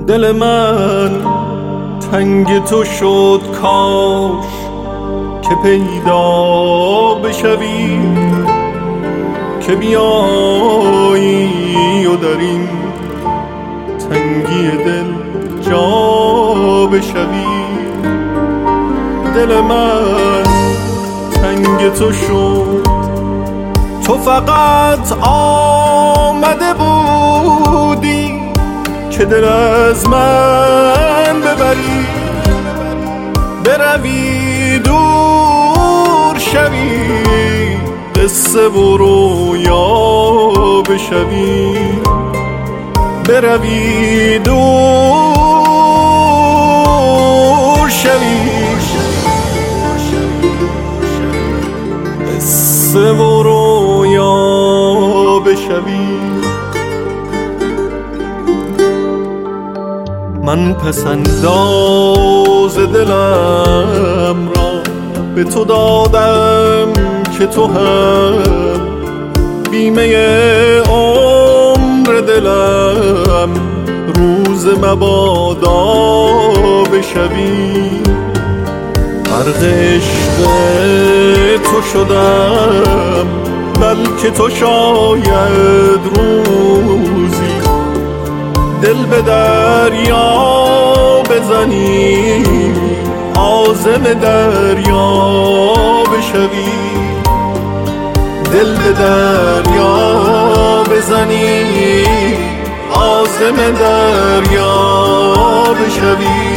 دل من تنگ تو شد، کاش که پیدا بشوی، که بیایی و در این تنگی دل جا بشوی. دل من تنگ تو شد، تو فقط آمده بودی که دل از من ببری، بروی دور شوی، قصه و رویا بشوی، بروی دور شوی، قصه و رویا بشوی. من پسنداز دلم را به تو دادم که تو هم بیمه عمر دلم، روز مبادا بشوی. غرق عشق تو شدم، بلکه تو شاید روزی دل به دریا بزنی، عازم دریا بشوی، دل به دریا بزنی، عازم دریا بشوی.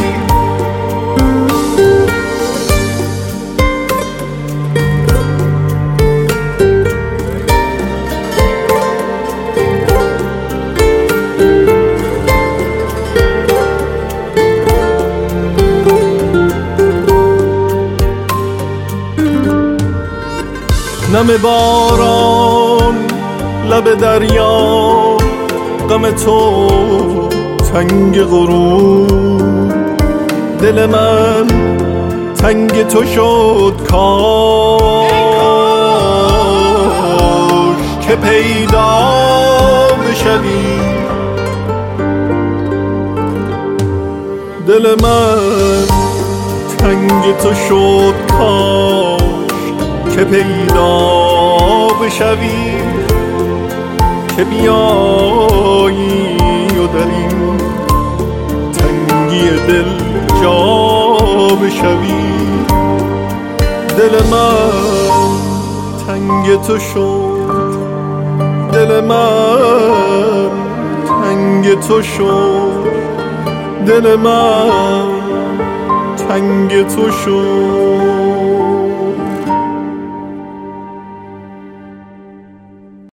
نم باران لب دریا، غم تو تنگ غروب، دل من تنگ تو شد، کاش که پیدا بشوی. دل من تنگ تو شد، کاش که پیدا بشوی، که بیایی و در این تنگی دل جا بشوی. دل من تنگ تو شد، دل من تنگ تو شد، دل من تنگ تو شد.